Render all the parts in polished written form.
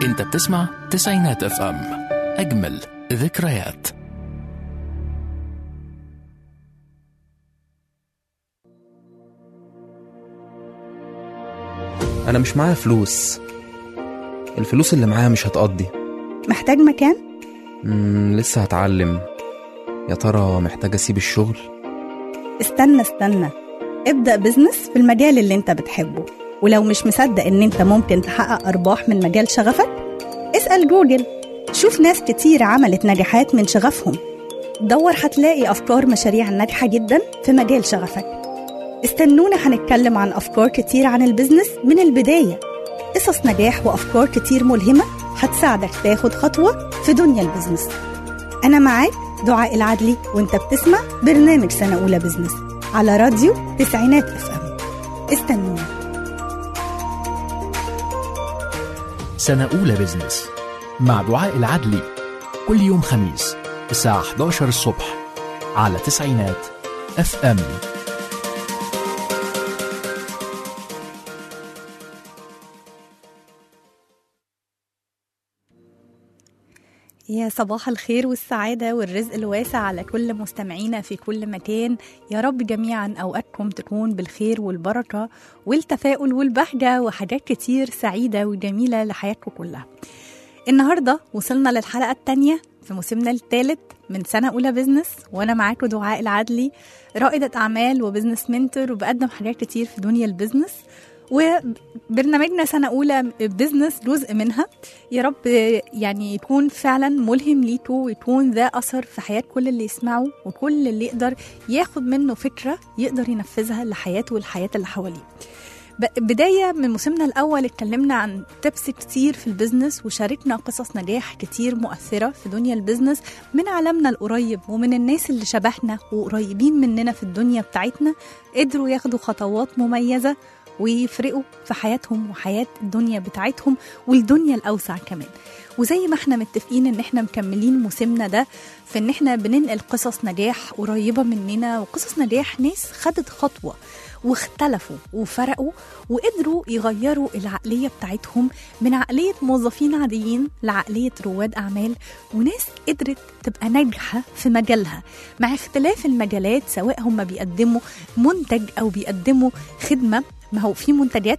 انت بتسمع تسعينات اف ام، اجمل ذكريات. أنا مش معايا فلوس، الفلوس اللي معايا مش هتقضي. محتاج مكان؟ لسه هتعلم. يا ترى محتاج أسيب الشغل؟ استنى، ابدأ بزنس في المجال اللي انت بتحبه، ولو مش مصدق ان انت ممكن تحقق أرباح من مجال شغفك، اسأل جوجل، شوف ناس كتير عملت نجاحات من شغفهم. دور هتلاقي أفكار مشاريع ناجحة جدا في مجال شغفك. استنونا، هنتكلم عن أفكار كتير عن البزنس من البداية، قصص نجاح وأفكار كتير ملهمة هتساعدك تاخد خطوة في دنيا البزنس. أنا معاك دعاء العدلي، وانت بتسمع برنامج سنة أولى بزنس على راديو تسعينات اف ام. استنونا. سنة أولى بزنس مع دعاء العدلي، كل يوم خميس الساعة 11 الصبح على تسعينات اف ام. يا صباح الخير والسعادة والرزق الواسع على كل مستمعينا في كل مكان. يا رب جميعا أوقاتكم تكون بالخير والبركة والتفاؤل والبهجة وحاجات كتير سعيدة وجميلة لحياتكم كلها. النهاردة وصلنا للحلقة الثانية في موسمنا الثالث من سنة أولى بزنس، وأنا معاكم دعاء العدلي، رائدة أعمال وبزنس منتور، وبقدم حاجات كتير في دنيا البزنس. وبرنامجنا سنة أولى بزنس جزء منها. يا رب يعني يكون فعلا ملهم ليكوا، ويكون ذا أثر في حياة كل اللي يسمعوا، وكل اللي يقدر ياخد منه فكرة يقدر ينفذها لحياته والحياة اللي حواليه. بداية من موسمنا الأول اتكلمنا عن تبس كتير في البزنس، وشاركنا قصص نجاح كتير مؤثرة في دنيا البزنس من عالمنا القريب ومن الناس اللي شبهنا وقريبين مننا في الدنيا بتاعتنا، قدروا ياخدوا خطوات مميزة ويفرقوا في حياتهم وحياة الدنيا بتاعتهم والدنيا الأوسع كمان. وزي ما احنا متفقين ان احنا مكملين موسمنا ده في ان احنا بننقل قصص نجاح قريبة مننا، وقصص نجاح ناس خدت خطوة واختلفوا وفرقوا وقدروا يغيروا العقلية بتاعتهم من عقلية موظفين عاديين لعقلية رواد أعمال، وناس قدرت تبقى ناجحة في مجالها مع اختلاف المجالات، سواء هم بيقدموا منتج أو بيقدموا خدمة. ما هو في منتجات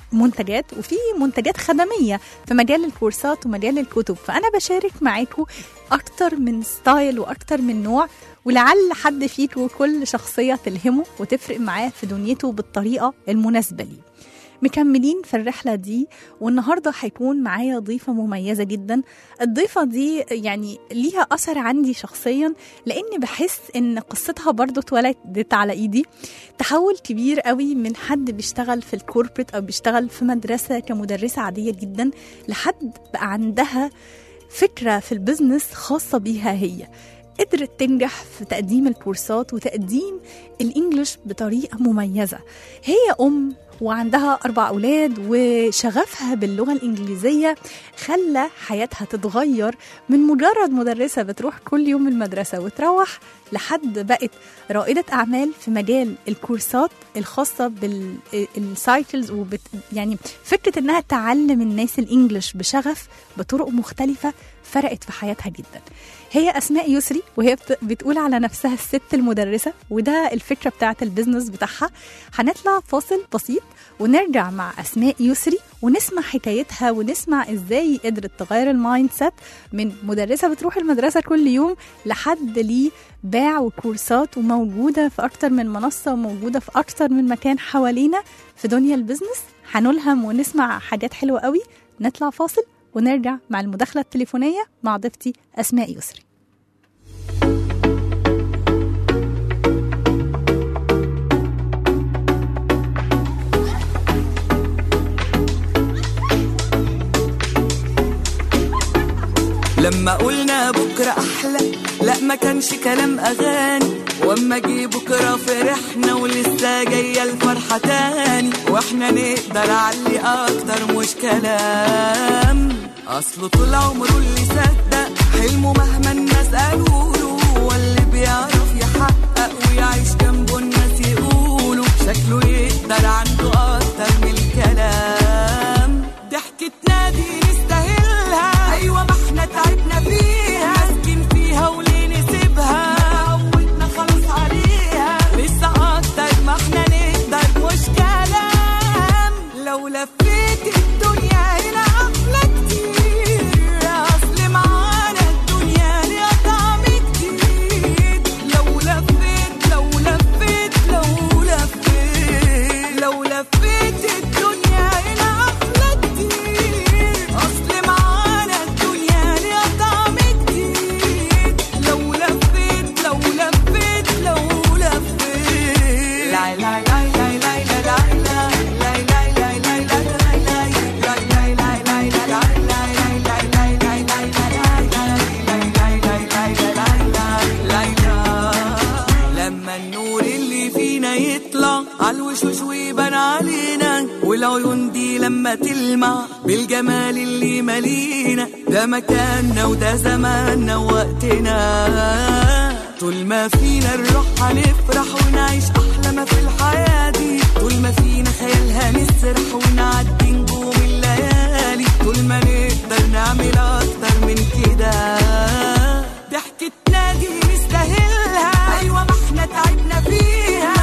وفي منتجات خدمية في مجال الكورسات ومجال الكتب، فأنا بشارك معاكم أكتر من ستايل وأكتر من نوع، ولعل حد فيكم كل شخصية تلهمه وتفرق معاه في دنيته بالطريقة المناسبة ليه. مكملين في الرحلة دي، والنهاردة هيكون معايا ضيفة مميزة جدا. الضيفة دي يعني ليها أثر عندي شخصيا، لأني بحس إن قصتها برضو اتولدت على إيدي. تحول كبير قوي من حد بيشتغل في الكوربريت أو بيشتغل في مدرسة كمدرسة عادية جدا، لحد بقى عندها فكرة في البزنس خاصة بيها هي. قدرت تنجح في تقديم الكورسات وتقديم الإنجليش بطريقة مميزة. هي وعندها 4 أولاد، وشغفها باللغة الإنجليزية خلى حياتها تتغير من مجرد مدرسة بتروح كل يوم المدرسة وتروح، لحد بقت رائدة أعمال في مجال الكورسات الخاصة بالسايكلز، يعني فكرة إنها تعلم الناس الإنجليش بشغف بطرق مختلفة فرقت في حياتها جدا. هي أسماء يسري، وهي بتقول على نفسها الست المدرسة، وده الفكرة بتاعت البيزنس بتاعها. هنطلع فاصل بسيط ونرجع مع أسماء يسري ونسمع حكايتها، ونسمع إزاي قدرت تغير المايند سيت من مدرسة بتروح المدرسة كل يوم لحد ليه باع وكورسات، وموجودة في أكتر من منصة وموجودة في أكتر من مكان حوالينا في دنيا البيزنس. هنلهم ونسمع حاجات حلوة قوي. نطلع فاصل ونرجع مع المداخلة التليفونية مع ضيفتي أسماء يسري. لما قلنا بكرة أحلى، لا ما كانش كلام أغاني، واما جي بكرة فرحنا ولسه جاية الفرحة تاني، واحنا نقدر علي أكتر مش كلام. أصله طول عمره اللي صدق حلمه مهما الناس قالوله، واللي بيعرف يحقق ويعيش جنبه الناس يقولوا شكله يقدر عنده أكتر من الكلام. ضحكتنا دي نستاهلها لفيت الدنيا هنا أحلى كتير، أصل معانا الدنيا ليها طعم جديد. لو لفيت لو لفيت لو لفيت لا لا لا لا لا لا لا عالوشوش ويبان علينا، والعيون دي لما تلمع بالجمال اللي مالينا، ده مكاننا وده زماننا ووقتنا. طول ما فينا الروح هنفرح ونعيش أحلى ما في الحياة دي، طول ما فينا خيالها نسرح ونعدي نجوم الليالي، طول ما نقدر نعمل أكتر من كده. ضحكتنا دي نستاهلها، أيوة ما احنا تعبنا فيها.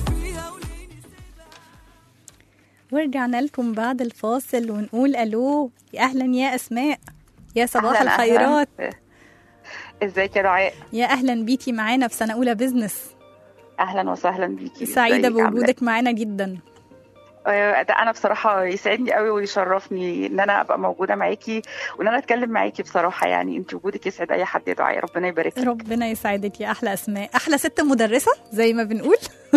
ورجعنا لكم بعد الفاصل ونقول ألو، أهلا يا أسماء، يا صباح الخيرات. ازيك يا دعاء؟ يا أهلا بيكي معانا في سنة أولى بيزنس. أهلا وسهلا بيكي، سعيدة بوجودك معانا جدا. ده أنا بصراحة يسعدني قوي ويشرفني إن أنا أبقى موجودة معاكي وإن أنا أتكلم معاكي. بصراحة يعني أنت وجودك يسعد أي حد يا دعاء، ربنا يبارك لك. ربنا يسعدك يا أحلى أسماء، أحلى ست مدرسة زي ما بنقول.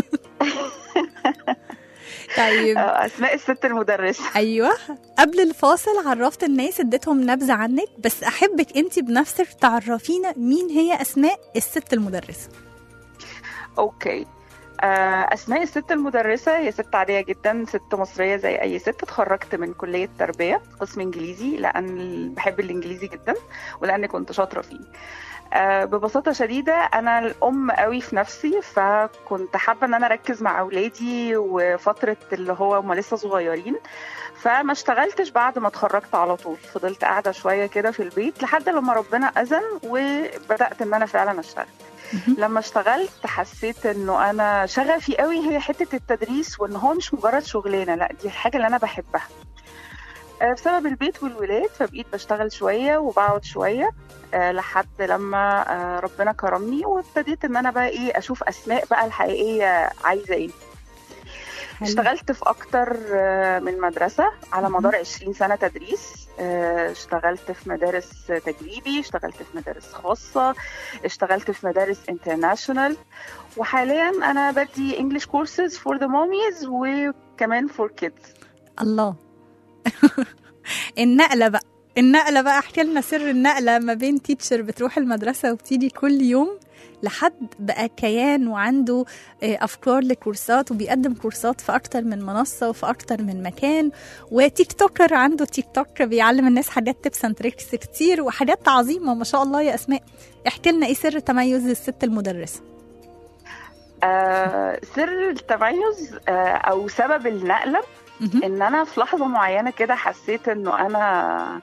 طيب أسماء الست المدرسة. أيوة، قبل الفاصل عرفت الناس، اديتهم نبذة عنك، بس أحبك أنت بنفسك تعرفينا مين هي أسماء الست المدرسة. أوكي، أسماء الست المدرسة هي ست عادية جدا، ست مصرية زي أي ست. اتخرجت من كلية تربية قسم إنجليزي لأن بحب الإنجليزي جدا ولأن كنت شاطرة فيه. ببساطة شديدة أنا الأم قوي في نفسي، فكنت حابة أن أنا أركز مع أولادي وفترة اللي هو هم لسه صغيرين، فما اشتغلتش بعد ما اتخرجت على طول. فضلت قاعدة شوية كده في البيت لحد لما ربنا أذن وبدأت أن أنا فعلا أشتغل. لما اشتغلت حسيت أنه أنا شغفي قوي هي حتة التدريس، وأنه هو مش مجرد شغلانة، لا دي الحاجة اللي أنا بحبها. بسبب البيت والولاد فبقيت بشتغل شوية وبقعد شوية لحد لما ربنا كرمني وابتديت ان انا بقى ايه اشوف اسماء بقى الحقيقية عايزة ايه. اشتغلت في اكتر من مدرسة على مدار 20 سنة تدريس. اشتغلت في مدارس تجريبي، اشتغلت في مدارس خاصة، اشتغلت في مدارس انترناشونال، وحاليا انا بدي English courses for the mommies وكمان for kids. الله. النقلة بقى احكي لنا سر النقلة ما بين تيتشر بتروح المدرسة وبتيجي كل يوم لحد بقى كيان وعنده أفكار لكورسات وبيقدم كورسات في أكتر من منصة وفي أكتر من مكان، وتيك توكر، عنده تيك توك بيعلم الناس حاجات تيبس اند تريكس كتير وحاجات عظيمة ما شاء الله يا أسماء. احكي لنا ايه سر تميز الست المدرسة؟ سر التميز أو سبب النقلة ان انا في لحظة معينة كده حسيت انه انا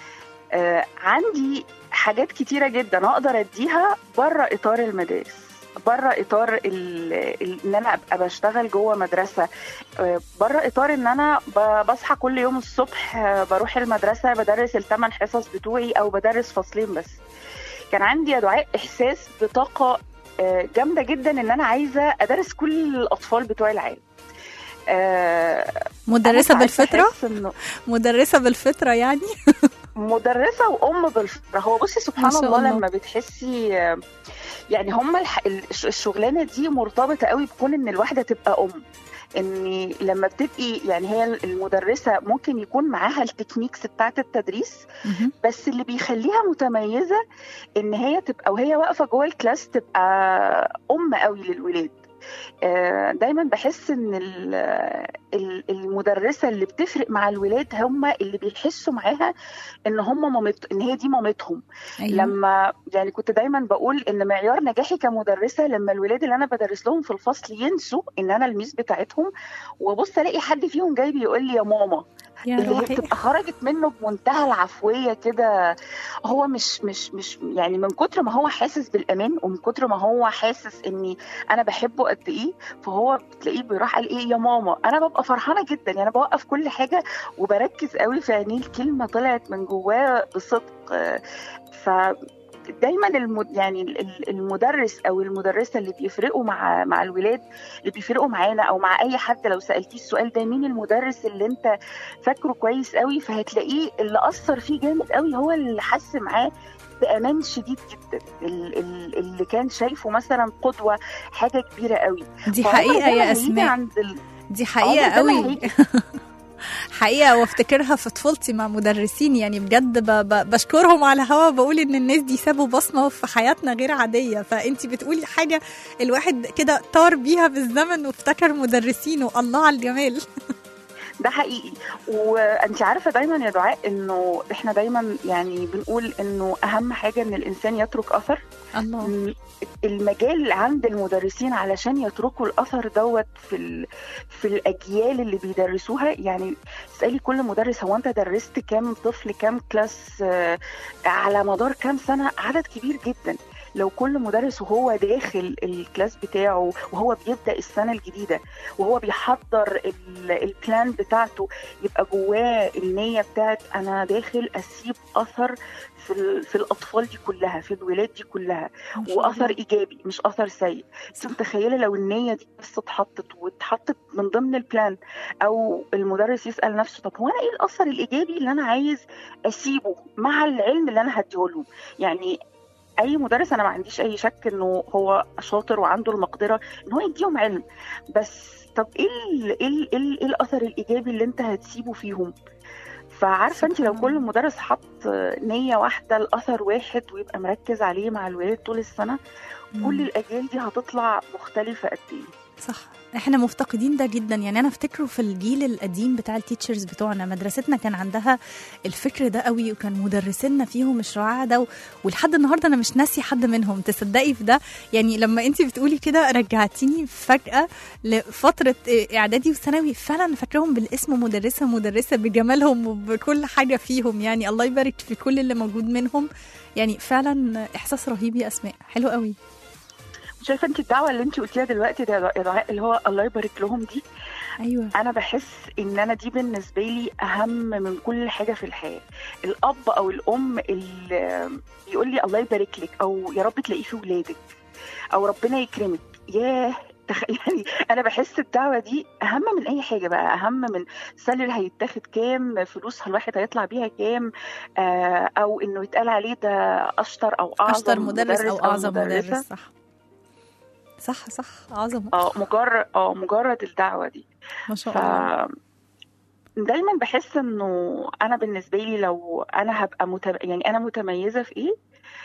عندي حاجات كتيرة جدا اقدر اديها بره اطار المدارس، بره اطار ان انا ابقى بشتغل جوه مدرسة، بره اطار ان انا بصحى كل يوم الصبح بروح المدرسة بدرس ال8 حصص بتوعي او بدرس فصلين بس. كان عندي يا دعاء احساس بطاقة جامدة جدا ان انا عايزة ادرس كل الاطفال بتوع العالم. مدرسة بالفطرة؟ مدرسة بالفطرة يعني؟ مدرسة وأم بالفطرة. هو بصي سبحان الله لما بتحسي يعني هم الشغلانة دي مرتبطة قوي بكون إن الواحدة تبقى أم. إن لما بتبقي يعني هي المدرسة ممكن يكون معاها التكنيكس بتاعت التدريس، بس اللي بيخليها متميزة إن هي تبقى وهي واقفة جوه الكلاس تبقى أم قوي للولاد. دايما بحس ان المدرسة اللي بتفرق مع الولاد هم اللي بيحسوا معاها ان هم ان هي دي مامتهم. أيوة. لما يعني كنت دايما بقول ان معيار نجاحي كمدرسة لما الولاد اللي انا بدرس لهم في الفصل ينسوا ان انا الميس بتاعتهم، وبص الاقي حد فيهم جاي بيقول لي يا ماما، اللي هي بتبقى خرجت منه بمنتهى العفوية كده. هو مش يعني من كتر ما هو حاسس بالأمان ومن كتر ما هو حاسس اني انا بحبه قد ايه، فهو بتلاقيه بيروح قال ايه يا ماما. انا ببقى فرحانة جدا، يعني بوقف كل حاجة وبركز قوي في عينيه، الكلمة طلعت من جواه بصدق. دايما يعني المدرس او المدرسه اللي بيفرقوا مع الولاد، اللي بيفرقوا معانا او مع اي حد، لو سالتيه السؤال ده مين المدرس اللي انت فاكره كويس قوي، فهتلاقيه اللي اثر فيه جامد قوي هو اللي حس معاه بامان شديد جدا، اللي كان شايفه مثلا قدوه، حاجه كبيره قوي. دي حقيقه يا اسماء، دي حقيقه قوي. حقيقة، وافتكرها في طفولتي مع مدرسين، يعني بجد بشكرهم على هوا، بقول ان الناس دي سابوا بصمة في حياتنا غير عادية. فانتي بتقولي حاجة الواحد كده طار بيها بالزمن وافتكر مدرسينه، الله على الجمال. ده حقيقي. وانت عارفة دايما يا دعاء انه احنا دايما يعني بنقول انه اهم حاجة ان الانسان يترك اثر. الله. المجال عند المدرسين علشان يتركوا الاثر دوت في الاجيال اللي بيدرسوها. يعني اسالي كل مدرس، هو انت درست كام طفل، كام كلاس على مدار كام سنة؟ عدد كبير جدا. لو كل مدرس وهو داخل الكلاس بتاعه وهو بيبدأ السنة الجديدة وهو بيحضر البلان بتاعته، يبقى جواه النية بتاعت أنا داخل أسيب أثر في الأطفال دي كلها، في الولاد دي كلها، وأثر إيجابي مش أثر سيء. تتخيلي لو النية دي بس اتحطت من ضمن البلان، أو المدرس يسأل نفسه طب هو أنا إيه الأثر الإيجابي اللي أنا عايز أسيبه مع العلم اللي أنا هديهولهم؟ يعني اي مدرس انا ما عنديش اي شك انه هو شاطر وعنده المقدره ان هو يديهم علم، بس طب ايه الاثر الايجابي اللي انت هتسيبه فيهم؟ فعارفه انت لو كل مدرس حط نيه واحده الاثر واحد ويبقى مركز عليه مع الولاد طول السنه، كل الاجيال دي هتطلع مختلفه قد ايه. صح، احنا مفتقدين ده جدا. يعني انا افتكره في الجيل القديم بتاع التيتشرز بتوعنا، مدرستنا كان عندها الفكر ده قوي، وكان مدرسينا فيهم الشعاع ده، ولحد النهارده انا مش ناسي حد منهم. تصدقي في ده؟ يعني لما انتي بتقولي كده رجعتيني فجأة لفترة اعدادي وثانوي، فعلا فاكرهم بالاسم، مدرسة بجمالهم وبكل حاجة فيهم. يعني الله يبارك في كل اللي موجود منهم. يعني فعلا احساس رهيب يا اسماء، حلو قوي. شايفه انت الدعوه اللي انت قلتيها دلوقتي ده يا دعاء، اللي هو الله يبارك لهم دي، ايوه، انا بحس ان انا دي بالنسبه لي اهم من كل حاجه في الحياه. الاب او الام اللي بيقول لي الله يبارك لك، او يا رب تلاقيه في ولادك، او ربنا يكرمك، ياه يعني انا بحس الدعوه دي اهم من اي حاجه بقى، اهم من سالري هيتاخد كام، فلوس الواحد هيطلع بيها كام، او انه يتقال عليه ده اشطر او اعظم اشطر مدرس او اعظم مدرس. صح عظمه. مجرد الدعوه دي ما شاء الله. دايما بحس انه انا بالنسبه لي لو انا هبقى يعني انا متميزه في ايه،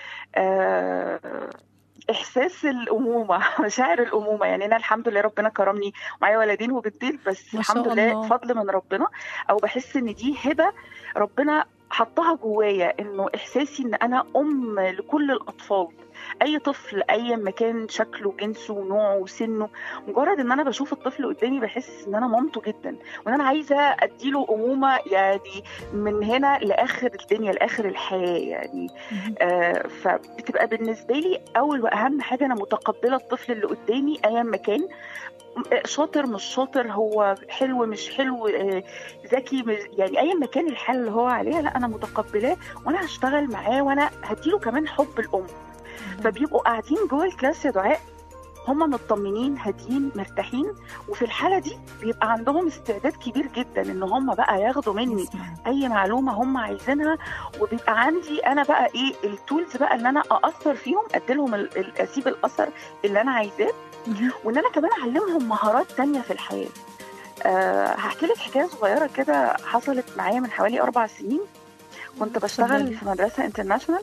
احساس الامومه، مشاعر الامومه. يعني انا الحمد لله ربنا كرمني معايا ولدين وبنتين، بس الحمد لله فضل من ربنا، او بحس ان دي هبه ربنا حطها جوايا، انه احساسي ان انا ام لكل الاطفال، اي طفل اي مكان، شكله جنسه ونوعه وسنه، مجرد ان انا بشوف الطفل قدامي بحس ان انا مامته جدا، وان انا عايزه اديله امومه يعني من هنا لاخر الدنيا لاخر الحياه يعني. فبتبقى بالنسبه لي اول واهم حاجه انا متقبله الطفل اللي قدامي ايا مكان، شاطر مش شاطر، هو حلو مش حلو، ذكي يعني ايا مكان الحال اللي هو عليها، لا انا متقبلاه وانا هشتغل معاه وانا هديله كمان حب الام. فبيبقوا قاعدين جوه الكلاس يا دعاء هم مطمنين هادين مرتاحين، وفي الحاله دي بيبقى عندهم استعداد كبير جدا ان هم بقى ياخدوا مني اي معلومه هم عايزينها، وبيبقى عندي انا بقى ايه التولز بقى ان انا ااثر فيهم، اديلهم اسيب الاثر اللي انا عايزاه، وان انا كمان اعلمهم مهارات تانية في الحياه. هحكي لك حكايه صغيره كده حصلت معايا من حوالي 4 سنين. كنت بشتغل في مدرسه انترناشونال،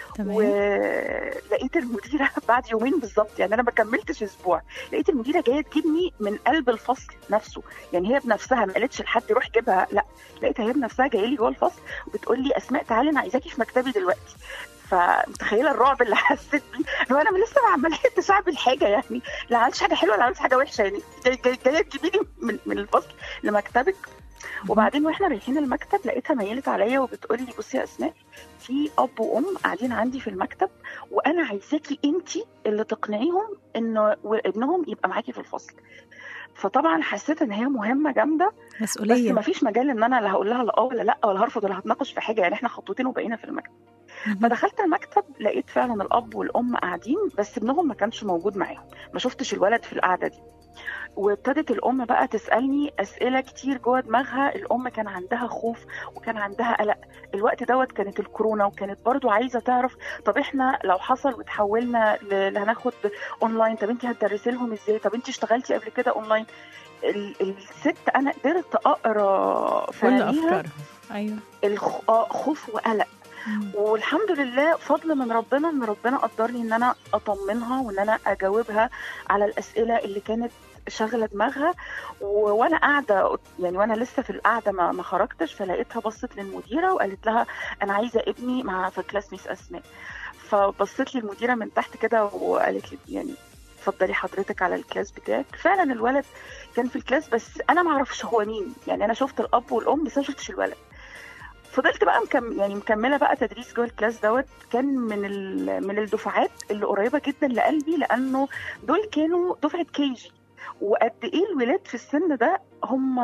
ولقيت المديره بعد يومين بالظبط، يعني انا ما كملتش اسبوع، لقيت المديره جايه تجيبني من قلب الفصل نفسه، يعني هي بنفسها ما قالتش لحد روح جيبها، لا لقيتها هي بنفسها جايه لي جوه الفصل وبتقول لي اسماء تعالي انا عايزاكي في مكتبي دلوقتي. فمتخيله الرعب اللي حسيت بيه، لو انا لسه ما عملتش اعمل حاجه، يعني لا عملتش حاجه حلوه ولا عملتش حاجه وحشه، يعني جايه تجيبيني من الفصل لمكتبك. وبعدين واحنا رايحين المكتب لقيتها ميلت عليا وبتقول لي بصي يا اسماء، في اب وام قاعدين عندي في المكتب وانا عايزاكي انتي اللي تقنعيهم انه ابنهم يبقى معاكي في الفصل. فطبعا حسيت ان هي مهمه جامده، مسؤوليه، بس ما فيش مجال ان انا لا هقول لها لا ولا لا ولا هرفض ولا هتناقش في حاجه، يعني احنا خطوتين وبقينا في المكتب. فدخلت المكتب لقيت فعلا الاب والام قاعدين، بس ابنهم ما كانش موجود معاهم، ما شفتش الولد في القعده دي. وابتدت الام بقى تسالني اسئله كتير جوه دماغها. الام كان عندها خوف وكان عندها قلق. الوقت دوت كانت الكورونا، وكانت برضو عايزه تعرف طب احنا لو حصل وتحولنا هناخد اونلاين، طب انت هتدرسي لهم ازاي؟ طب انت اشتغلتي قبل كده اونلاين؟ الست انا قدرت اقرا في كل عينيها افكارها. ايوه خوف وقلق. والحمد لله فضل من ربنا ان ربنا قدرني ان انا اطمنها وان انا اجاوبها على الاسئله اللي كانت شغله دماغها. وانا قاعده يعني وانا لسه في القعده ما خرجتش، فلقيتها بصت للمديره وقالت لها انا عايزه ابني مع في كلاس ميس اسماء. فبصت لي المديره من تحت كده وقالت لي يعني اتفضلي حضرتك على الكلاس بتاعك. فعلا الولد كان في الكلاس، بس انا ما اعرفش هو مين، يعني انا شفت الاب والام بس انا شفتش الولد. فضلت بقى مكمله بقى تدريس جوه الكلاس دوت. كان من الدفعات اللي قريبه جدا لقلبي، لانه دول كانوا دفعه كيجي، وقد ايه الولاد في السن ده هم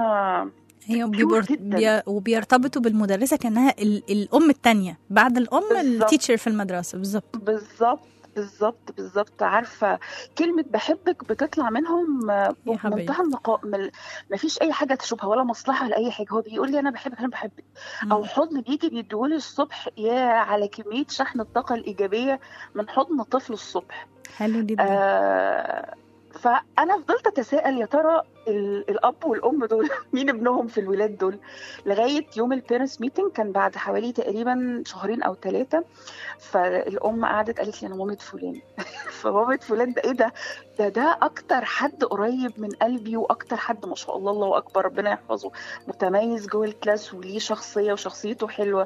وبيرتبطوا بالمدرسه كانها الام الثانيه بعد الام، التيتشر في المدرسه. بالظبط. عارفه كلمه بحبك بتطلع منهم بمنتهى النقاء، ما فيش اي حاجه تشوبها ولا مصلحه ولا اي حاجه. هو بيقول لي انا بحبك او حضن بيجي بيديهولي الصبح، يا على كميه شحن الطاقه الايجابيه من حضن طفل الصبح. حلو جدا. فانا فضلت اتساءل يا ترى الاب والام دول مين ابنهم في الولاد دول، لغايه يوم البيرنتس ميتنج كان بعد حوالي تقريبا 2 أو 3. فالام قعدت قالت لي انا مامة فلان. فمامة فلان ده ايه ده اكتر حد قريب من قلبي، واكتر حد ما شاء الله الله اكبر ربنا يحفظه متميز جوه الكلاس وليه شخصيه وشخصيته حلوه.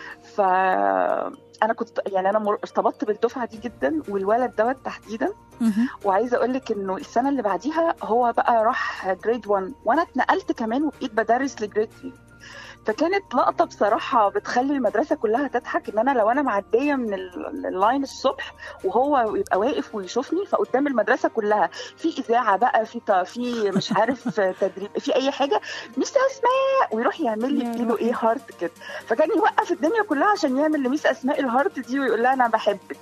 فانا كنت يعني انا ارتبطت بالدفعه دي جدا والولد دوت تحديدا. وعايزه اقول لك انه السنه اللي بعديها هو بقى راح جريد 1 وانا اتنقلت كمان وبقيت بدرس لجريد 3. فكانت لقطه بصراحه بتخلي المدرسه كلها تضحك، ان انا لو انا معديه من اللاين الصبح وهو يبقى واقف ويشوفني، فقدام المدرسه كلها في اذاعه بقى، في مش عارف تدريب، في اي حاجه، ميس اسماء، ويروح يعمل لي بايده ايه هارت كده. فكان يوقف الدنيا كلها عشان يعمل لميس اسماء الهارت دي ويقول لها انا بحبك.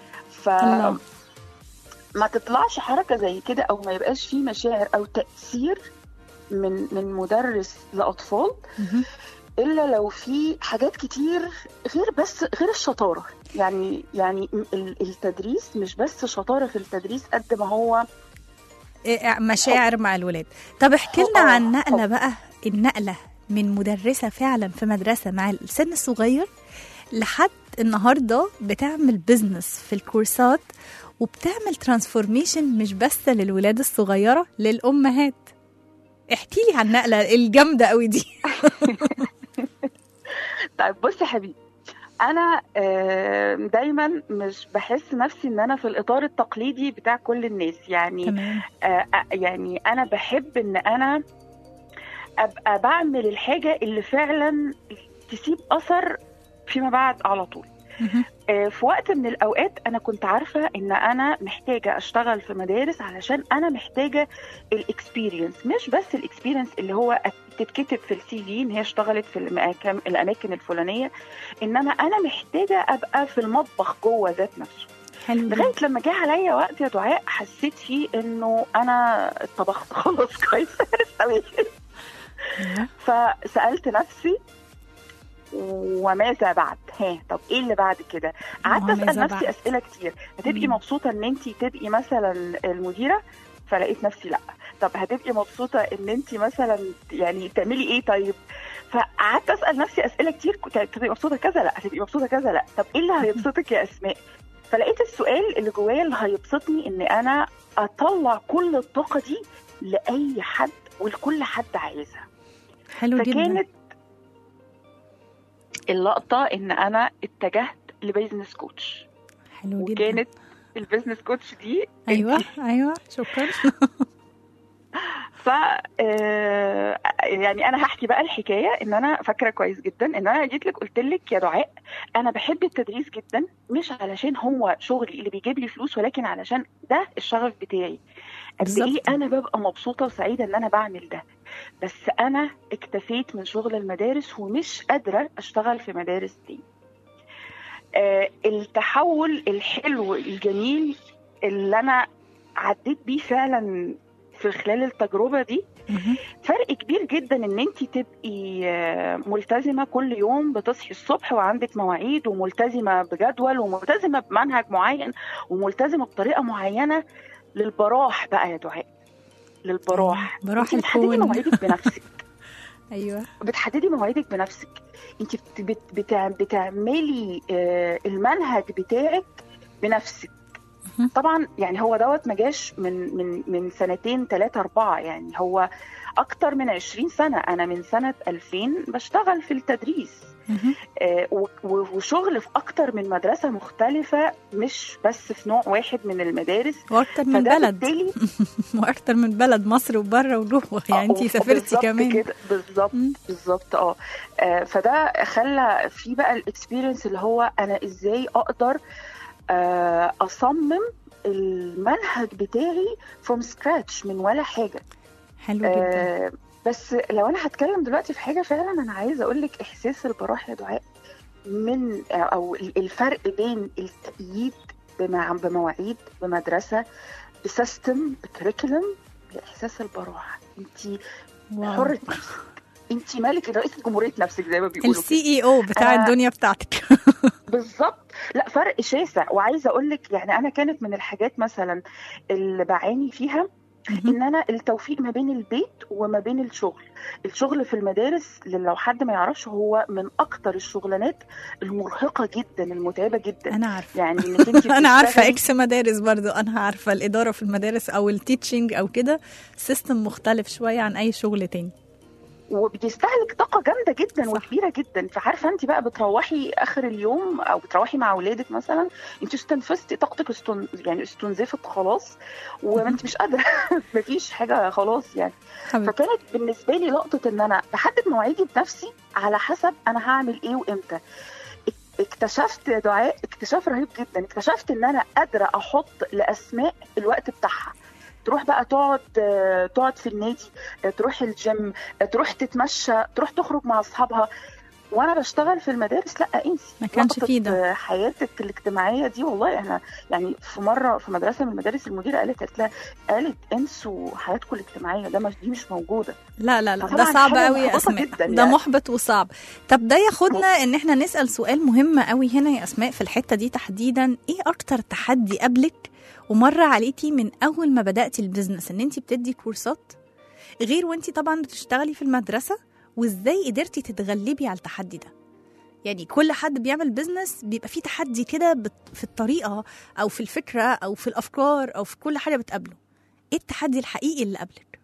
ما تطلعش حركه زي كده او ما يبقاش فيه مشاعر او تاثير من مدرس لاطفال الا لو في حاجات كتير غير الشطاره. يعني التدريس مش بس شطاره في التدريس قد ما هو مشاعر مع الولاد. طب احكي لنا عن نقله بقى، النقله من مدرسه فعلا في مدرسه مع السن الصغير لحد النهارده بتعمل بيزنس في الكورسات وبتعمل ترانسفورميشن مش بس للولاد الصغيره، للامهات. احكي لي عن النقله الجامده قوي دي. طيب بصي يا حبيبي، انا دايما مش بحس نفسي ان انا في الاطار التقليدي بتاع كل الناس، يعني يعني انا بحب ان انا ابقى بعمل الحاجه اللي فعلا تسيب اثر فيما بعد على طول. في وقت من الأوقات أنا كنت عارفة إن أنا محتاجة أشتغل في مدارس علشان أنا محتاجة الإكسبيرينس، مش بس الإكسبيرينس اللي هو تتكتب في السي في إن هي اشتغلت في الأماكن الفلانية، إنما أنا محتاجة أبقى في المطبخ جوه ذات نفسه. لغاية لما جه عليا وقت يا دعاء حسيت فيه إنه أنا اتطبخت خلاص كويس. فسألت نفسي وماذا بعد؟ طب ايه اللي بعد كده؟ قعدت اسال نفسي اسئله كتير. هتبقي مبسوطه ان انت تبقي مثلا المديره؟ فلقيت نفسي لا. طب هتبقي مبسوطه ان انت مثلا يعني تعملي ايه؟ طيب فقعدت اسال نفسي اسئله كتير. تبقي مبسوطه كذا؟ لا. هتبقي مبسوطه كذا؟ لا. طب ايه اللي هيبسطك يا اسماء؟ فلقيت السؤال اللي جوايا اللي هيبسطني ان انا اطلع كل الطاقه دي لاي حد ولكل حد عايزها. حلو جدا. فكانت اللقطة إن أنا اتجهت لبيزنس كوتش. حلو جدا. وكانت البيزنس كوتش دي أيوة شكرا. يعني أنا هحكي بقى الحكاية. إن أنا فاكرة كويس جدا إن أنا جيت لك قلت لك يا دعاء أنا بحب التدريس جدا، مش علشان هو شغلي اللي بيجيب لي فلوس، ولكن علشان ده الشغف بتاعي. قد إيه أنا ببقى مبسوطة وسعيدة إن أنا بعمل ده. بس أنا اكتفيت من شغل المدارس ومش قادرة أشتغل في مدارس دي. التحول الحلو الجميل اللي انا عديت بيه فعلا في خلال التجربة دي، فرق كبير جدا ان انت تبقي ملتزمة كل يوم، بتصحي الصبح وعندك مواعيد، وملتزمة بجدول، وملتزمة بمنهج معين، وملتزمة بطريقة معينة للبراح بقى يا دعاء، للبراح. براح انت بتحددي الكون. مواعيدك بنفسك. ايوه بتحددي مواعيدك بنفسك. انت بتعملي المنهج بتاعك بنفسك. طبعا يعني هو دوت ما جاش من سنتين 3 4، يعني هو اكتر من 20 سنة. انا من سنة 2000 بشتغل في التدريس، وشغل في اكتر من مدرسة مختلفة، مش بس في نوع واحد من المدارس، واكتر من بلد واكتر من بلد، مصر وبره وجوه، يعني انتي سافرتي كمان كده. بالظبط فده خلى في بقى الاكسبيرينس اللي هو انا ازاي اقدر أصمم المنهج بتاعي from scratch من ولا حاجة. حلو جدا. بس لو أنا هتكلم دلوقتي في حاجة فعلا أنا عايزة أقولك إحساس البراح يا دعاء، من أو الفرق بين التقييد بمواعيد، بمدرسة، بسيستم، بكريكولم، لإحساس البراح. أنت حرة نفسك، انت مالك رئيسة جمهورية نفسك زي ما بيقولوا، الCEO بتاع الدنيا بتاعتك. بالظبط. لا فرق شاسع. وعايزه اقول لك يعني انا كانت من الحاجات مثلا اللي بعاني فيها ان انا التوفيق ما بين البيت وما بين الشغل في المدارس. لو حد ما يعرفش هو من اكتر الشغلانات المرهقه جدا، المتعبه جدا. انا عارفه يعني انك انت انا عارفه اكس مدارس برضو، انا عارفه الاداره في المدارس او التيتشنج او كده سيستم مختلف شويه عن اي شغل تاني، وبتستهلك طاقه جامده جدا. صح. وكبيره جدا. فعارفه انت بقى بتروحي اخر اليوم او بتروحي مع اولادك مثلا، انت استنفذتي طاقتك، يعني استنزفت خلاص، وما انت مش قادره مفيش حاجه خلاص يعني. فكانت بالنسبه لي لقطه ان انا بحدد مواعيدي بنفسي على حسب انا هعمل ايه وامتى. اكتشفت يا دعاء اكتشاف رهيب جدا. اكتشفت ان انا قادره احط لاسماء الوقت بتاعها، تروح بقى تقعد في النادي، تروح الجيم، تروح تتمشى، تروح تخرج مع اصحابها. وانا بشتغل في المدارس لا انسي، ما كانش فيه ده. حياتك الاجتماعيه دي. والله احنا يعني في مره في مدرسه من المدارس المديره قالت انسوا حياتكم الاجتماعيه، دي مش موجوده. لا ده صعب قوي يا اسماء، ده يعني محبط وصعب. طب ده ياخدنا ان احنا نسال سؤال مهم قوي هنا يا اسماء في الحته دي تحديدا. ايه اكتر تحدي قبلك ومر عليكي من اول ما بداتي البيزنس، ان انت بتدي كورسات غير وانت طبعا بتشتغلي في المدرسه، وازاي قدرتي تتغلبي على التحدي ده؟ يعني كل حد بيعمل بيزنس بيبقى فيه تحدي كده في الطريقه او في الفكره او في الافكار او في كل حاجه بتقابله. ايه التحدي الحقيقي اللي قبلك؟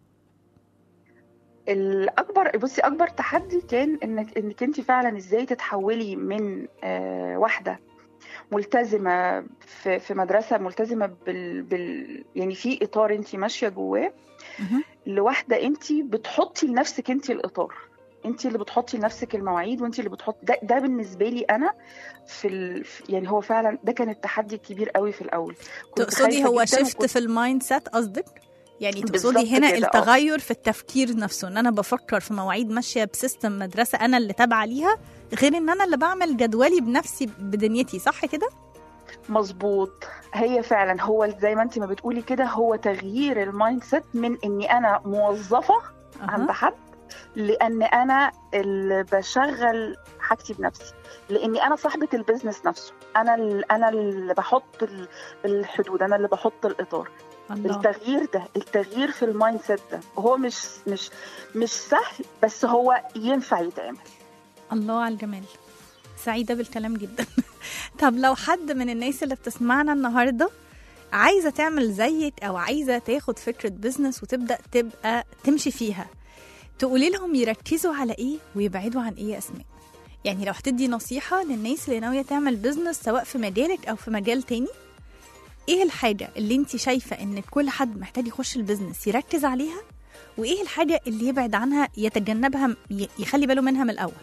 اكبر تحدي كان انك انت فعلا ازاي تتحولي من واحده ملتزمه في مدرسه، ملتزمه يعني في اطار انت ماشيه جواه، لواحده انت بتحطي لنفسك انت الاطار، انت اللي بتحطي لنفسك المواعيد، وانت اللي بتحطي ده بالنسبه لي انا يعني هو فعلا ده كان التحدي الكبير قوي في الاول. تقصدي هو شيفت في المايند سيت قصدك؟ يعني تقصدي هنا التغير في التفكير نفسه، ان انا بفكر في مواعيد ماشيه بسيستم مدرسه انا اللي تابعه ليها، غير ان انا اللي بعمل جدولي بنفسي بدنيتي، صح كده؟ مظبوط. هي فعلا هو زي ما انت ما بتقولي كده، هو تغيير المايند سيت من اني انا موظفه عند حد، لان انا اللي بشغل حاجتي بنفسي، لاني انا صاحبه البيزنس نفسه، انا اللي بحط الحدود، انا اللي بحط الاطار. الله. التغيير في المايند سيت ده هو مش سهل، بس هو ينفع يتعمل. الله على الجمال، سعيده بالكلام جدا. طب لو حد من الناس اللي بتسمعنا النهارده عايزه تعمل زيك او عايزه تاخد فكره بيزنس وتبدا تمشي فيها، تقولي لهم يركزوا على ايه ويبعدوا عن ايه يا اسماء؟ يعني لو هتدي نصيحه للناس اللي ناويه تعمل بيزنس سواء في مجالك او في مجال تاني، ايه الحاجه اللي انت شايفه ان كل حد محتاج يخش البيزنس يركز عليها، وايه الحاجه اللي يبعد عنها يتجنبها يخلي باله منها من الاول؟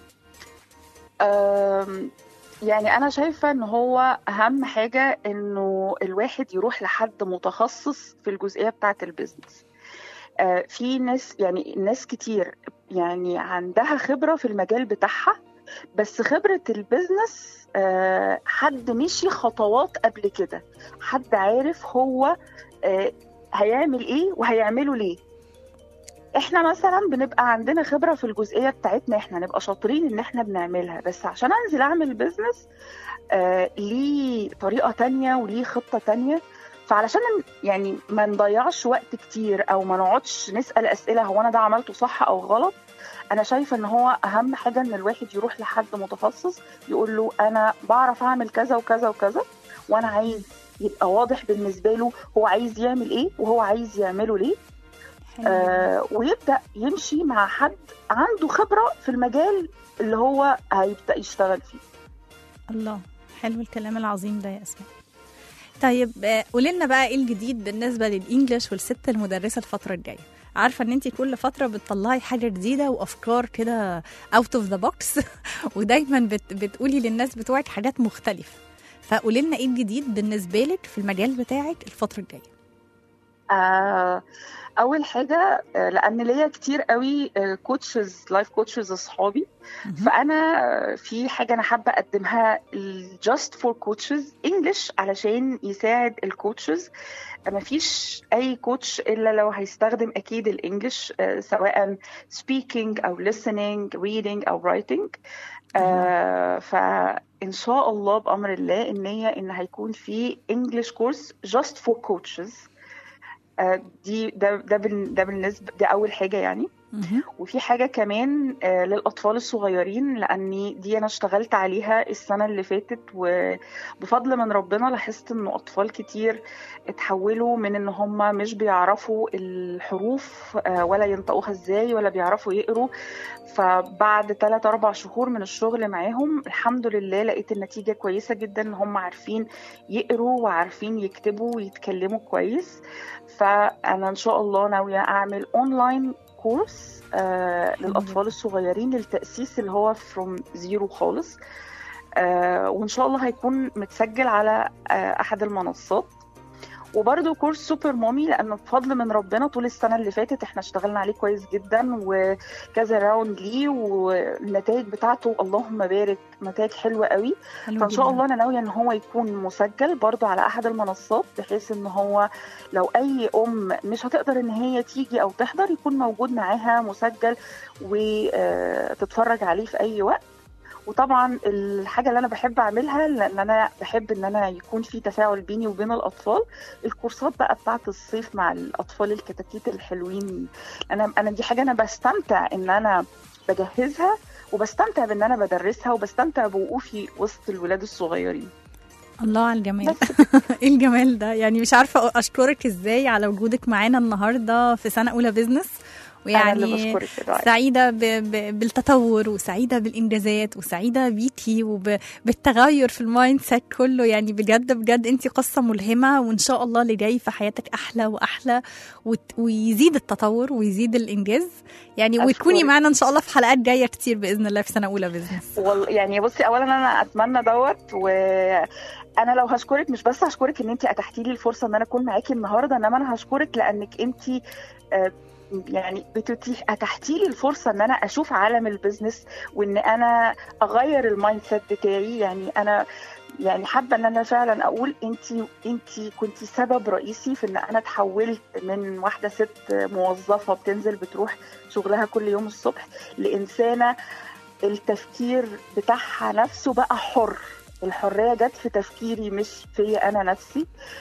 يعني أنا شايفة إن هو أهم حاجة إنه الواحد يروح لحد متخصص في الجزئية بتاعة البيزنس. في ناس كتير يعني عندها خبرة في المجال بتاعها، بس خبرة البيزنس حد مشي خطوات قبل كده، حد عارف هو هيعمل ايه وهيعمله ليه. احنا مثلا بنبقى عندنا خبرة في الجزئية بتاعتنا، احنا نبقى شاطرين ان احنا بنعملها، بس عشان انزل اعمل بيزنس ليه طريقة تانية وليه خطة تانية. فعلشان يعني ما نضيعش وقت كتير او ما نقعدش نسأل اسئلة هو انا ده عملته صح او غلط، انا شايفة ان هو اهم حاجة ان الواحد يروح لحد متخصص يقول له انا بعرف اعمل كذا وكذا وكذا، وانا عايز يبقى واضح بالنسبة له هو عايز يعمل ايه وهو عايز يعمله ليه. ويبدأ يمشي مع حد عنده خبرة في المجال اللي هو هيبدأ يشتغل فيه. الله، حلو الكلام العظيم ده يا أسماء. طيب قولي لنا بقى ايه الجديد بالنسبة للإنجليش والست المدرسة الفترة الجاية؟ عارفة ان انتي كل فترة بتطلعي حاجة جديدة وأفكار كده out of the box ودايما بتقولي للناس بتوعك حاجات مختلفة، فقولي لنا ايه الجديد بالنسبة لك في المجال بتاعك الفترة الجاية؟ اول حاجه لان ليا كتير قوي كوتشز لايف كوتشز اصحابي، فانا في حاجه انا حابه اقدمها just for coaches English علشان يساعد الكوتشز. ما فيش اي كوتش الا لو هيستخدم اكيد الانجليش، سواء speaking او listening reading او writing. فإن شاء الله بأمر الله إن هيكون في English course just for coaches. ده بالنسبة ده أول حاجة يعني. وفي حاجة كمان للأطفال الصغيرين، لأني دي أنا اشتغلت عليها السنة اللي فاتت، وبفضل من ربنا لاحظت إنه أطفال كتير اتحولوا من إن هم مش بيعرفوا الحروف ولا ينطقوها إزاي ولا بيعرفوا يقروا. فبعد 3-4 شهور من الشغل معاهم الحمد لله لقيت النتيجة كويسة جدا، إن هم عارفين يقروا وعارفين يكتبوا ويتكلموا كويس. فأنا إن شاء الله ناوية أعمل أونلاين كورس للأطفال الصغيرين للتأسيس اللي هو from zero خالص، وإن شاء الله هيكون متسجل على أحد المنصات. وبرضه كورس سوبر مامي، لأنه بفضل من ربنا طول السنة اللي فاتت احنا اشتغلنا عليه كويس جدا وكذا راوند ليه، والنتائج بتاعته اللهم بارك نتائج حلوة قوي. فإن شاء الله أنا ناوية إن هو يكون مسجل برضه على أحد المنصات، بحيث إن هو لو أي مش هتقدر إن هي تيجي أو تحضر يكون موجود معاها مسجل وتتفرج عليه في أي وقت. وطبعا الحاجة اللي أنا بحب أعملها، لأن أنا بحب إن أنا يكون في تفاعل بيني وبين الأطفال، الكورسات بقى بتاعت الصيف مع الأطفال الكتاكيت الحلوين. أنا دي حاجة أنا بستمتع إن أنا بجهزها، وبستمتع بإن أنا بدرسها، وبستمتع بوقوفي وسط الولاد الصغيرين. الله على الجمال. ايه الجمال ده، يعني مش عارفة أشكرك إزاي على وجودك معانا النهاردة في سنة أولى بيزنس، ويعني سعيدة بالتطور وسعيدة بالإنجازات وسعيدة بيكي وبالتغير في المايند سيت كله. يعني بجد انتي قصة ملهمة، وإن شاء الله اللي جاي في حياتك أحلى وأحلى، ويزيد التطور ويزيد الإنجاز يعني. وتكوني معنا إن شاء الله في حلقات جاية كتير بإذن الله في سنة أولى بيزنس. يعني بصي، أولا أنا أتمنى أنا لو هشكرك مش بس هشكرك إن انتي أتحتي لي الفرصة إن أنا أكون معاكي النهاردة، إنما أنا هشكرك لأنك انتي يعني أتحتي لي الفرصة ان انا اشوف عالم البيزنس، وان انا اغير المايند سيت بتاعي. يعني انا يعني حابة ان انا فعلا اقول انتي كنتي سبب رئيسي في ان انا تحولت من واحدة ست موظفة بتنزل بتروح شغلها كل يوم الصبح لإنسانة التفكير بتاعها نفسه بقى حر. الحرية جت في تفكيري مش في أنا نفسي.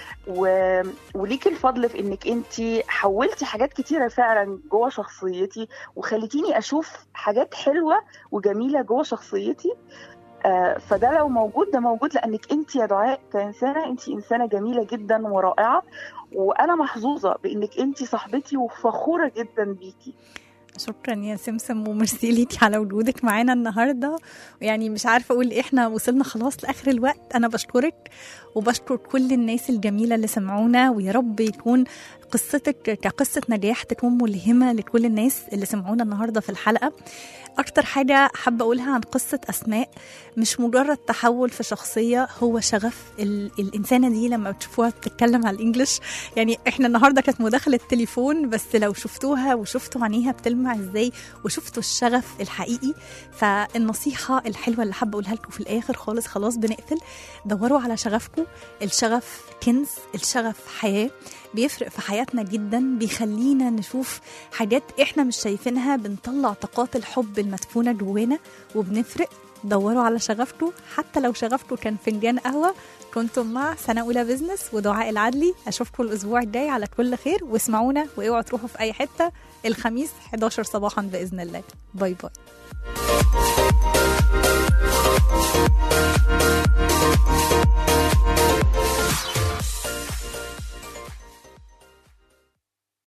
وليكي الفضل في إنك أنتي حولتي حاجات كتيرة فعلا جوه شخصيتي، وخليتيني أشوف حاجات حلوة وجميلة جوه شخصيتي. فده لو موجود، ده موجود لأنك أنتي يا دعاء كإنسانة، أنتي إنسانة جميلة جدا ورائعة، وأنا محظوظة بإنك أنتي صاحبتي وفخورة جدا بيكي. شكرا يا سمسم، وميرسي ليكي على وجودك معانا النهارده. يعني مش عارفه اقول احنا وصلنا خلاص لاخر الوقت. انا بشكرك وبشكر كل الناس الجميله اللي سمعونا، ويا رب يكون قصتك كقصة نجاح تكون ملهمة لكل الناس اللي سمعونا النهاردة في الحلقة. أكتر حاجة حابة أقولها عن قصة أسماء، مش مجرد تحول في شخصية، هو شغف الإنسانة دي. لما بتشوفوها بتتكلم على الإنجليش، يعني إحنا النهاردة كانت مداخلة تليفون، بس لو شفتوها وشفتوا عينيها بتلمع إزاي وشفتوا الشغف الحقيقي. فالنصيحة الحلوة اللي حابة أقولها لكم في الآخر خالص، خلاص بنقفل، دوروا على شغفكم. الشغف كنز، الشغف حياة، بيفرق في حياتنا جدا، بيخلينا نشوف حاجات احنا مش شايفينها، بنطلع طاقات الحب المدفونة جوانا وبنفرق. دوروا على شغفكم، حتى لو شغفكم كان فنجان قهوة. كنتم مع سنة أولى بزنس ودعاء العدلي. أشوفكم الأسبوع الجاي على كل خير، واسمعونا واوعوا تروحوا في أي حتة. الخميس 11 صباحا بإذن الله. باي باي.